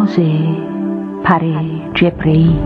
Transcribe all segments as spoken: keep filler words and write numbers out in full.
آواز پر جبرئیل.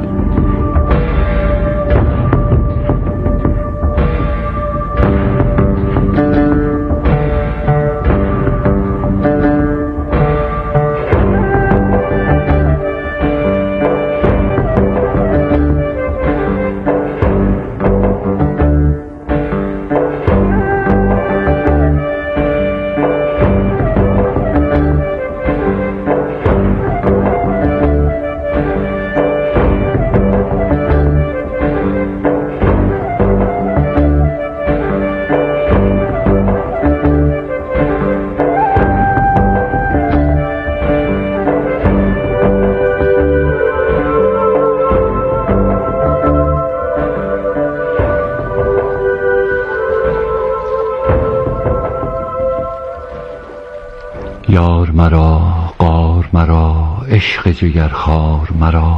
یار مرا، غار مرا، عشق جگرخوار مرا.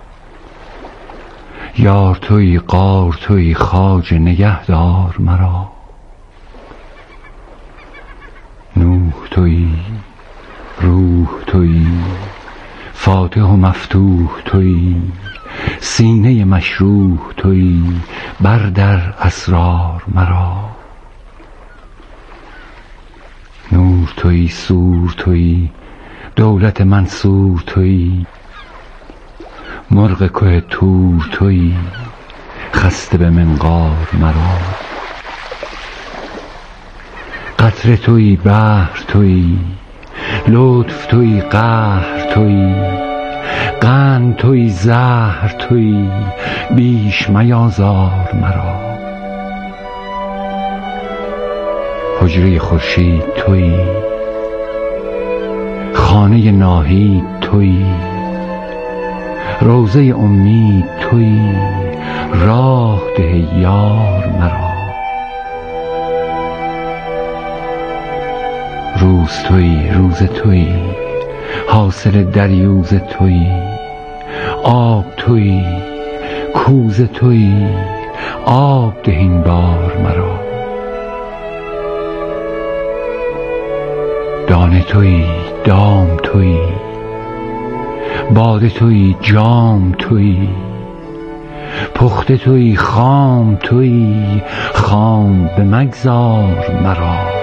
یار تویی، غار تویی، خواجه نگهدار مرا. نوح تویی، روح تویی، فاتح و مفتوح تویی، سینه مشروح تویی، بردر اسرار مرا. نور تویی، سور تویی، دولت منصور تویی، مرغ که تور تویی، خسته به منقار مرا. قطره تویی، بحر تویی، لطف تویی، قهر تویی، قند تویی، زهر تویی، بیش میازار مرا. حجره خورشید تویی، خانه ناهید تویی، روضه امید تویی، راه ده یار مرا. روز تویی، روز تویی، حاصل دریوز تویی، آب تویی، کوزه تویی، آب ده این بار مرا. دانه تویی، دام تویی، باده تویی، جام تویی، پخته تویی، خام تویی، خام به مگذار مرا.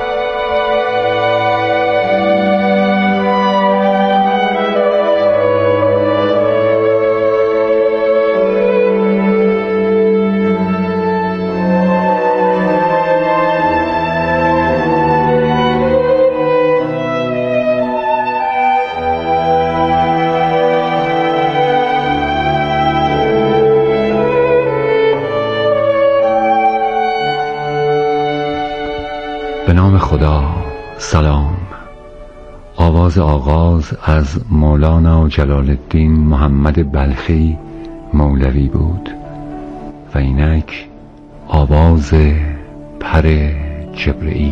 به نام خدا. سلام. آواز آغاز از مولانا جلال الدین محمد بلخی مولوی بود و اینک آواز پر جبرئیل.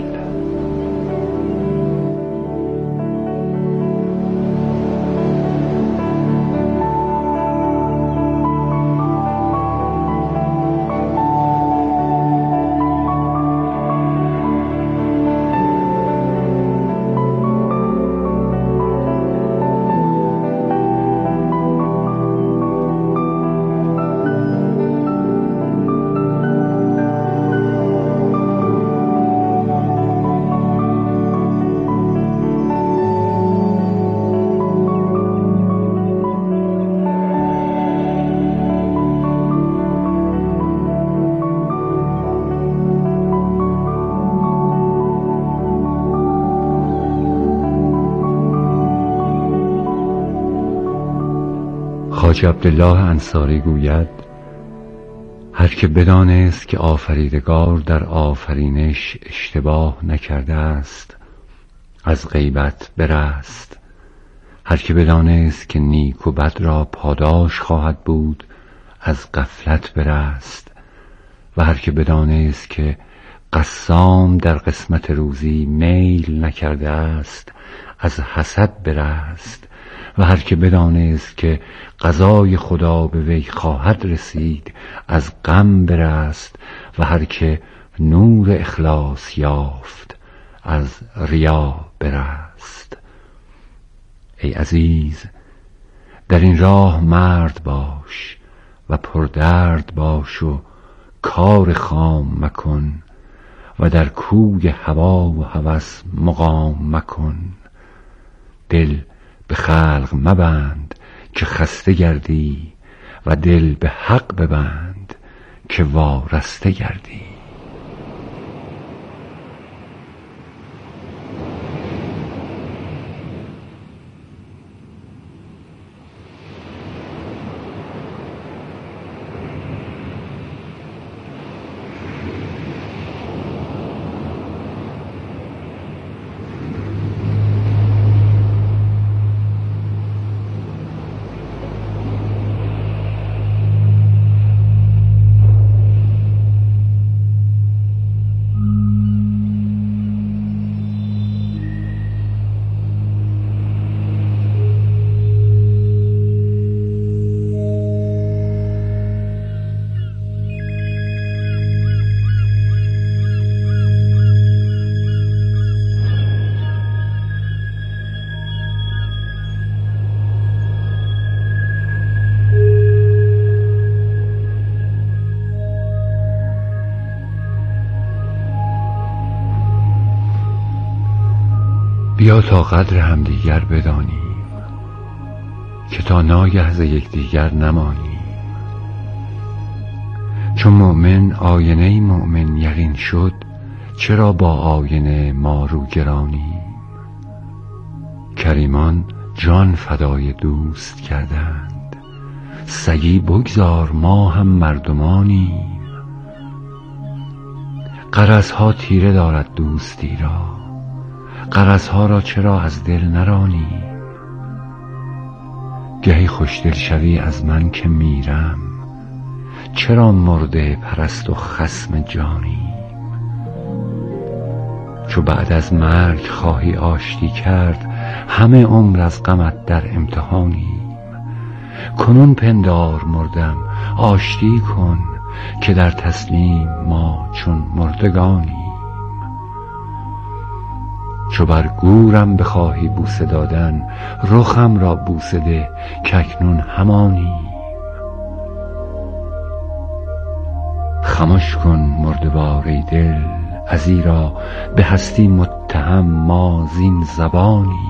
خواجه عبدالله انصاری گوید: هر که بدانست که آفریدگار در آفرینش اشتباه نکرده است از غیبت برست. هر که بدانست که نیک و بد را پاداش خواهد بود از غفلت برست. و هر که بدانست که قسام در قسمت روزی میل نکرده است از حسد برست. و هر که بدانست که قضای خدا به وی خواهد رسید از غم برست. و هر که نور اخلاص یافت از ریا برست. ای عزیز، در این راه مرد باش و پردرد باش و کار خام مکن و در کوی هوا و هوس مقام مکن. دل به خلق مبند که خسته گردی و دل به حق ببند که وارسته گردی. بیا تا قدر همدیگر بدانیم که تا ناگه ز یکدیگر نمانیم. چون مؤمن آینه مؤمن یقین شد، چرا با آینه ما رو گرانیم؟ کریمان جان فدای دوست کردند، سگی بگذار ما هم مردمانیم. غرضها تیره دارد دوستی را، غرضها را چرا از دل نرانیم؟ گهی خوشدل شوی از من که میرم، چرا مرده پرست و خصم جانیم؟ چو بعد از مرگ خواهی آشتی کرد، همه عمر از غمت در امتحانیم. کنون پندار مردم آشتی کن، که در تسلیم ما چون مردگانیم. چو بر گورم بخواهی بوسه دادن، رخم را بوسه ده که اکنون همانیم. خمش کن مردوار ای دل، ازیرا به هستی متهم ما زین زبانیم.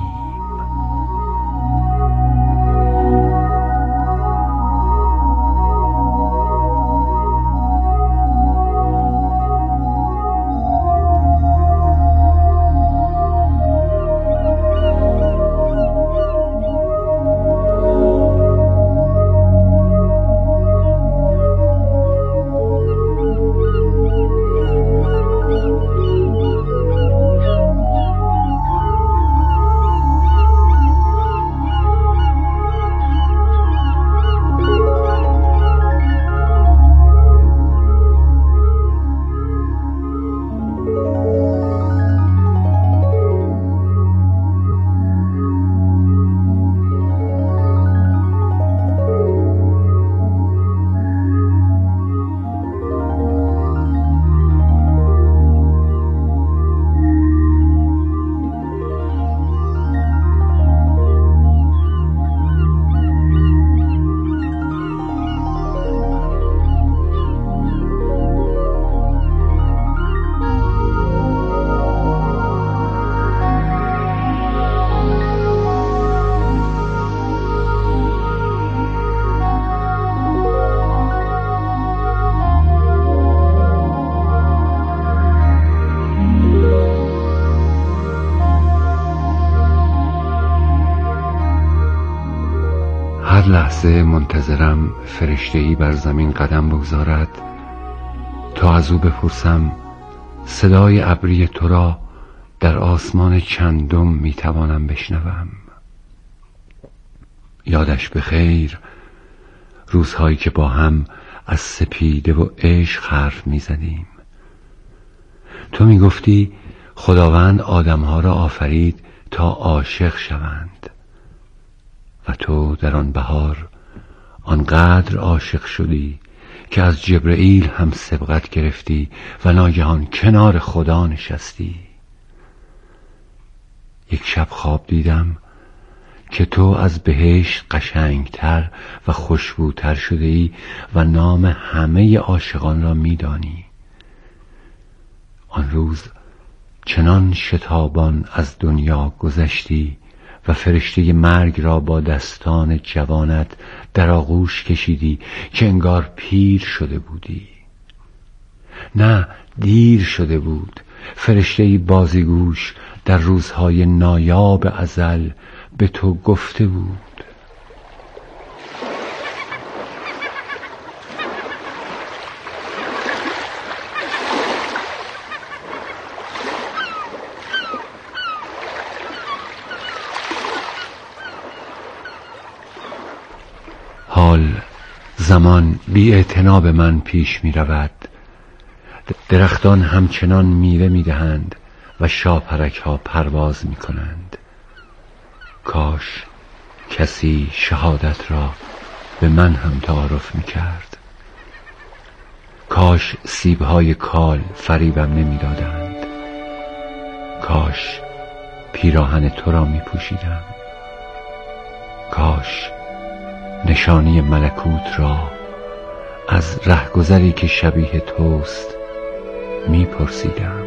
هر لحظه منتظرم فرشته‌ای بر زمین قدم بگذارد تا از او بپرسم صدای ابری تو را در آسمان چندم میتوانم بشنوم. یادش بخیر روزهایی که با هم از سپیده و عشق حرف میزدیم. تو میگفتی خداوند آدمها را آفرید تا عاشق شوند و تو در آن بهار آنقدر عاشق شدی که از جبرئیل هم سبقت گرفتی و ناگهان کنار خدا نشستی. یک شب خواب دیدم که تو از بهشت قشنگتر و خوشبوتر شده ای و نام همه عاشقان را میدانی. آن روز چنان شتابان از دنیا گذشتی و فرشته مرگ را با دستان جوانت در آغوش کشیدی که انگار پیر شده بودی. نه، دیر شده بود. فرشته بازیگوش در روزهای نایاب ازل به تو گفته بود حال زمان بی اعتنا به من پیش می رود. درختان همچنان میوه می دهند و شاپرک ها پرواز می کنند. کاش کسی شهادت را به من هم تعارف می کرد. کاش سیبهای کال فریبم نمی دادند. کاش پیراهن تو را می پوشیدم. کاش نشانی ملکوت را از رهگذری که شبیه توست می پرسیدم.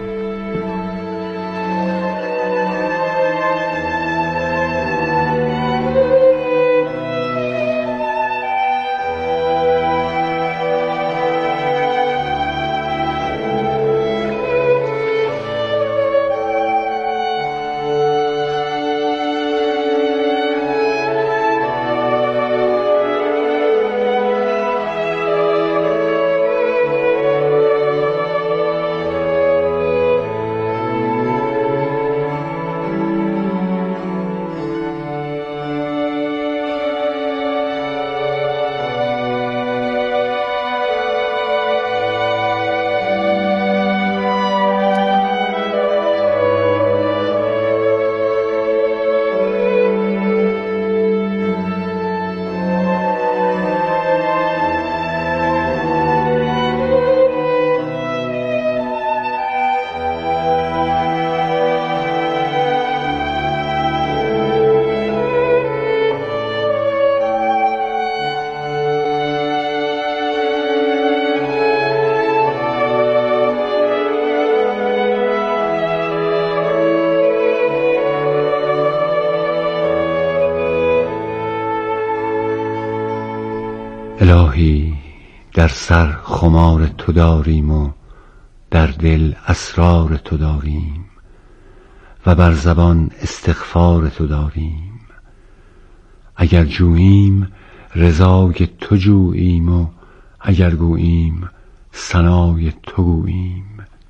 الهی، در سر خمار تو داریم و در دل اسرار تو داریم و بر زبان استغفار تو داریم. اگر جوییم رضای تو جوییم و اگر گوییم ثنای تو گوییم.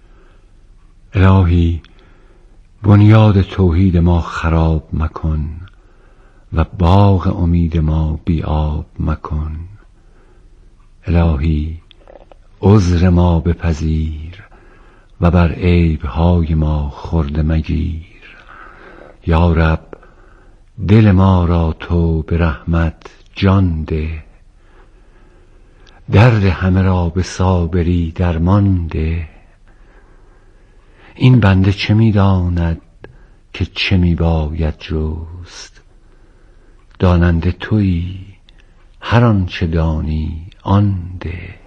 الهی، بنیاد توحید ما خراب مکن و باغ امید ما بی آب مکن. الهی، عذر ما بپذیر و بر عیبهای ما خرده مگیر. یا رب، دل ما را تو به رحمت جان ده، درد همه را به صابری درمان ده. این بنده چه می داند که چه می باید جست؟ داننده تویی، هر آنچه دانی آن ده.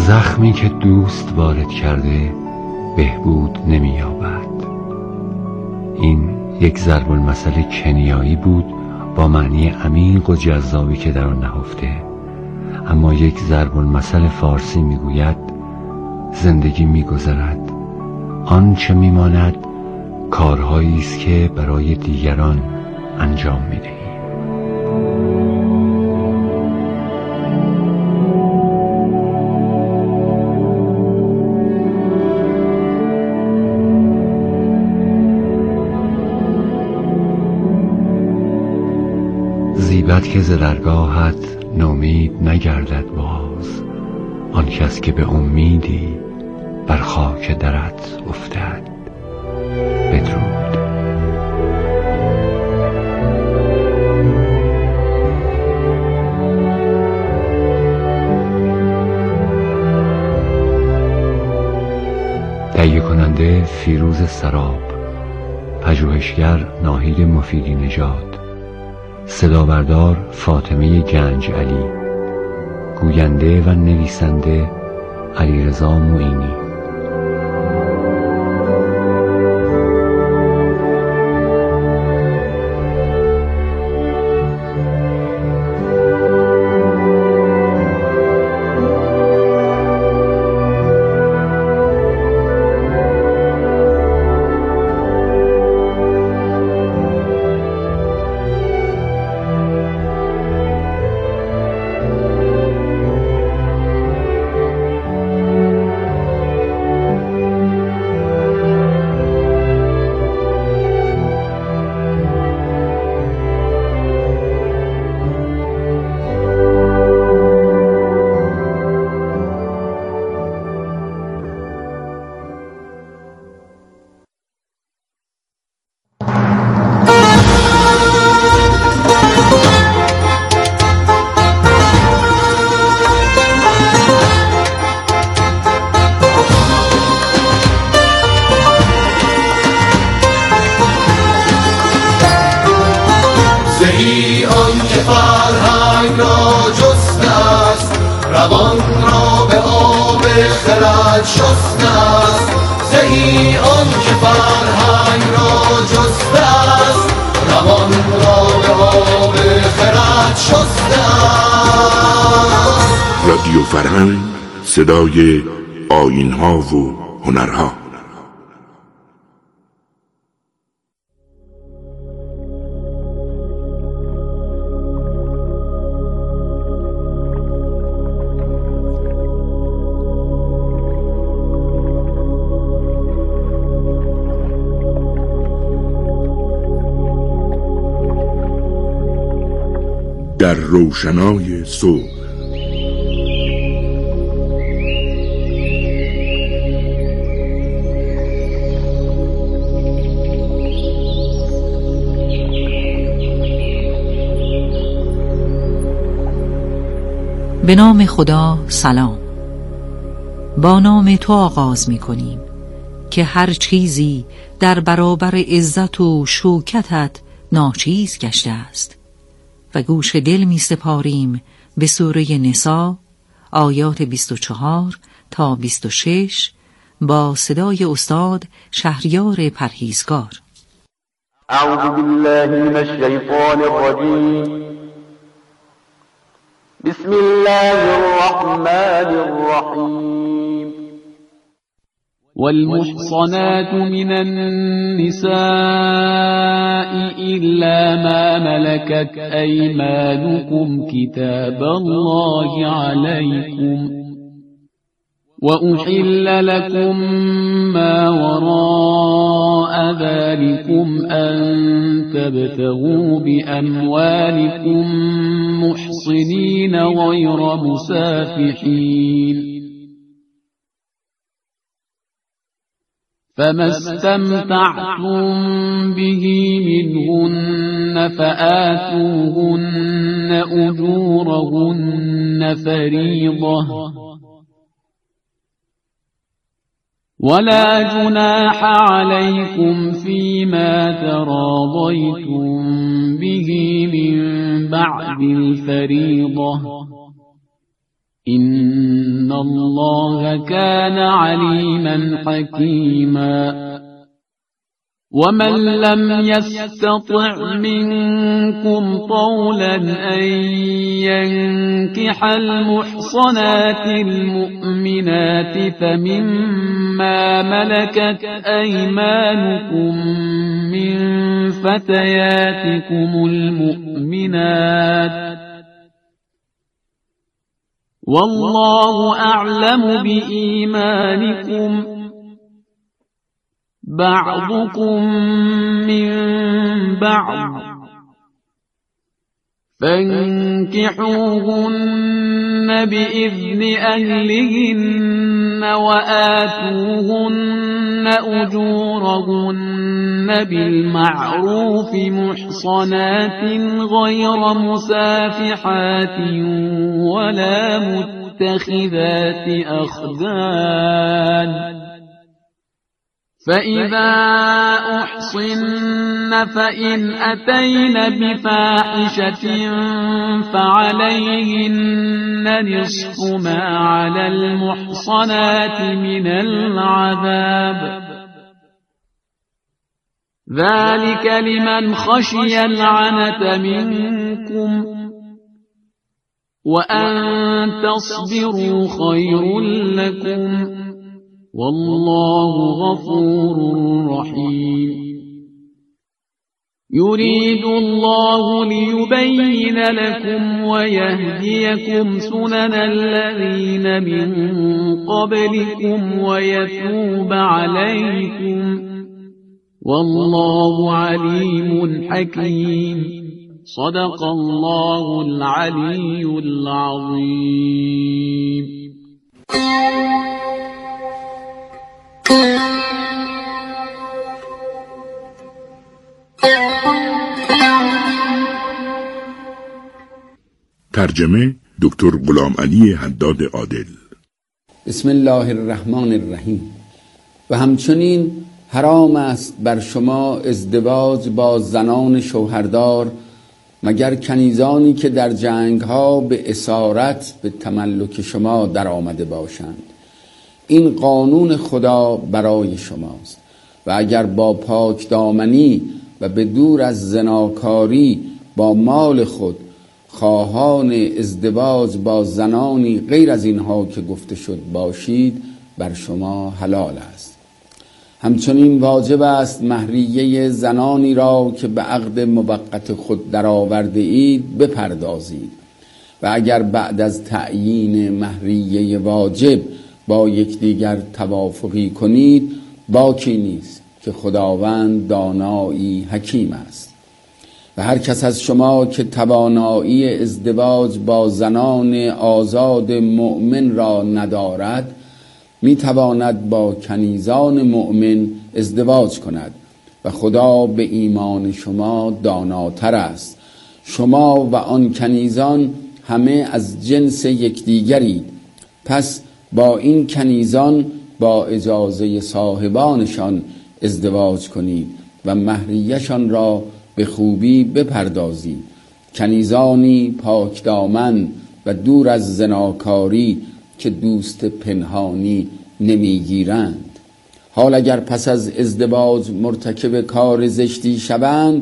زخمی که دوست وارد کرده بهبود نمی‌یابد. این یک ضرب المثل کنیایی بود با معنی عمیق و جذابی که در آن نهفته، اما یک ضرب المثل فارسی میگوید زندگی میگذرد، آنچه میماند کارهایی است که برای دیگران انجام میدهی. زیبد که ز درگاهت نومید نگردد باز، آن کس که به امیدی بر خاک درت افتد. بدرود. تهیه کننده فیروز سراب، پژوهشگر ناهید مفیدی نژاد، صدابردار فاطمه گنج علی، گوینده و نویسنده علیرضا معینی. فرهنگ را جسته است، روان را به آب خرد شسته است. زهی آن که فرهنگ را جسته است، روان را به آب خرد شسته است. رادیو فرهنگ، صدای آیین‌ها و هنرها. در روشنای صبح به نام خدا. سلام. با نام تو آغاز می کنیم که هر چیزی در برابر عزت و شوکتت ناچیز گشته است و گوش دل می سپاریم به سوره نساء آیات بیست و چهار تا بیست و شش با صدای استاد شهریار پرهیزگار. اعوذ بالله من الشیطان الرجیم. بسم الله الرحمن الرحیم. والمحصنات من النساء إلا ما ملكت أيمانكم كتاب الله عليكم وأحل لكم ما وراء ذلكم أن تبتغوا بأموالكم محصنين غير مسافحين فما استمتعتم به منهن فآتوهن أجورهن فريضة ولا جناح عليكم فيما تراضيتم به من بعد الفريضة إن الله كان عليما حكيما ومن لم يستطع منكم طولا أن ينكح المحصنات المؤمنات فمما ملكت أيمانكم من فتياتكم المؤمنات والله أعلم بإيمانكم بعضكم من بعض فانكحوهن بإذن أهلهن وآتوهن أجورهن بالمعروف محصنات غير مسافحات ولا متخذات أخدان فإذا أحصن فإن أتين بفاحشة فعليهن نصف ما على المحصنات من العذاب ذلك لمن خشي العنة منكم وأن تصبروا خير لكم والله غفور رحيم يريد الله ليبين لكم ويهديكم سنن الذين من قبلكم ويتوب عليكم والله عليم حكيم صدق الله العلي العظيم. ترجمه دکتر غلام علی حداد عادل. بسم الله الرحمن الرحیم. و همچنین حرام است بر شما ازدواج با زنان شوهردار مگر کنیزانی که در جنگ ها به اسارت به تملک شما در آمده باشند. این قانون خدا برای شماست و اگر با پاک دامنی و به دور از زناکاری با مال خود خواهان ازدواج با زنانی غیر از اینها که گفته شد باشید بر شما حلال است. همچنین واجب است مهریه زنانی را که به عقد موقت خود درآورده اید بپردازید و اگر بعد از تعیین مهریه واجب با یکدیگر توافقی کنید باکی نیست که خداوند دانایی حکیم است. و هر کس از شما که توانایی ازدواج با زنان آزاد مؤمن را ندارد می تواند با کنیزان مؤمن ازدواج کند و خدا به ایمان شما داناتر است. شما و آن کنیزان همه از جنس یکدیگرید، پس با این کنیزان با اجازه صاحبانشان ازدواج کنید و مهریه‌شان را به خوبی بپردازید. کنیزانی پاک دامن و دور از زناکاری که دوست پنهانی نمیگیرند. حال اگر پس از ازدواج مرتکب کار زشتی شوند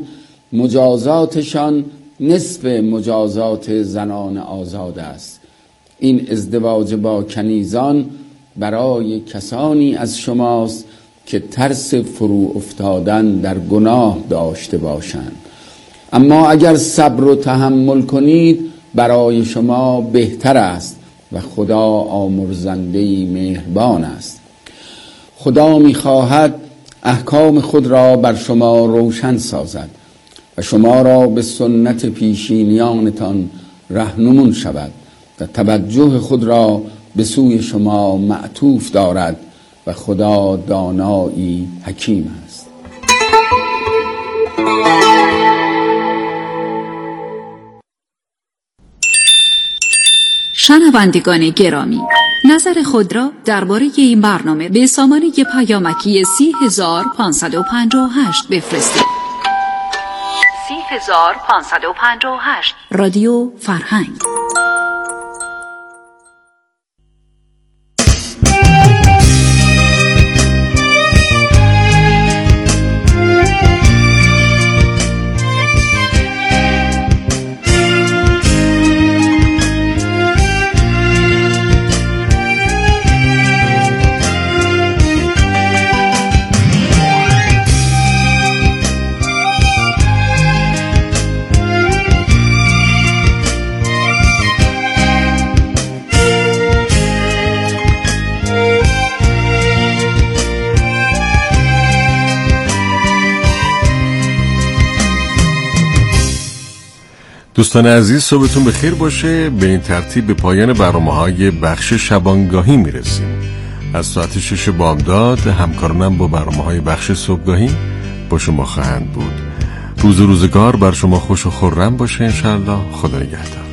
مجازاتشان نصف مجازات زنان آزاد است. این ازدواج با کنیزان برای کسانی از شماست که ترس فرو افتادن در گناه داشته باشند، اما اگر صبر و تحمل کنید برای شما بهتر است و خدا آمرزنده‌ای مهربان است. خدا می‌خواهد احکام خود را بر شما روشن سازد و شما را به سنت پیشینیانتان رهنمون شود و توجه خود را به سوی شما معطوف دارد و خدا دانایی حکیم است. شنوندگان گرامی، نظر خود را درباره این برنامه به سامانه پیامکی سی هزار پانصد و پنجاه و هشت بفرستید. سی هزار پانصد و پنجاه و هشت رادیو فرهنگ. دوستان عزیز، صبحتون بخیر باشه. به این ترتیب به پایان برنامه‌های بخش شبانگاهی میرسیم. از ساعت شش بامداد همکارانم با برنامه‌های بخش صبحگاهی با شما خواهند بود. روز و روزگار بر شما خوش و خرم باشه انشالله. خدا نگهدار.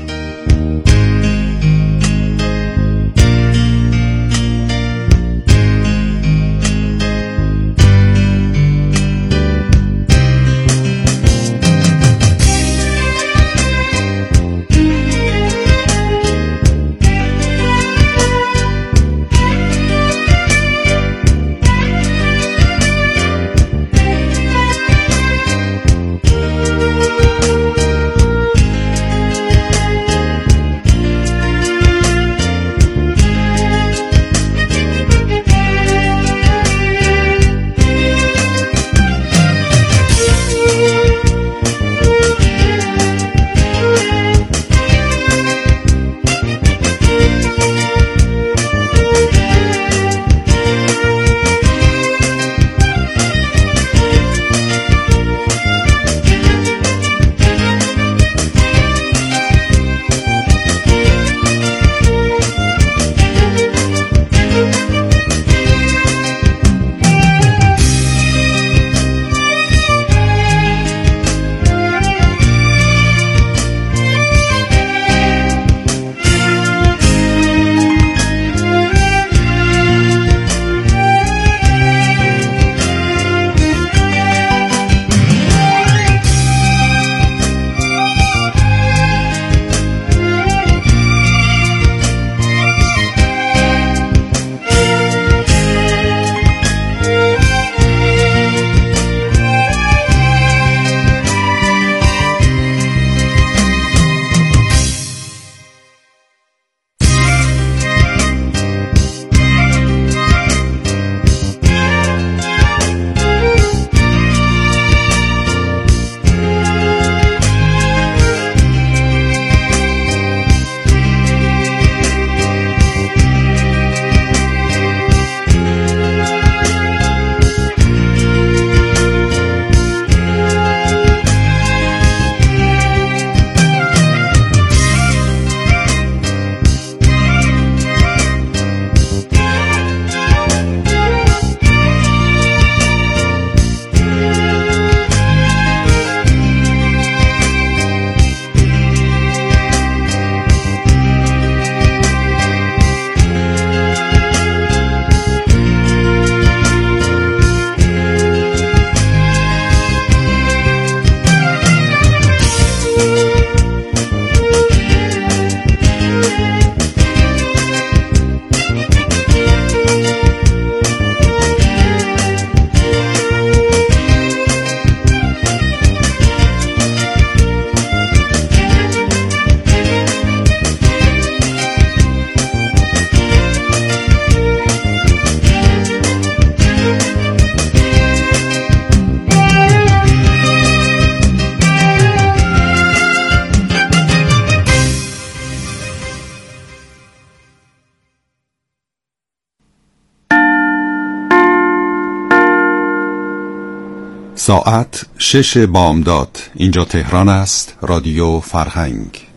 ساعت شش بامداد. اینجا تهران است. رادیو فرهنگ.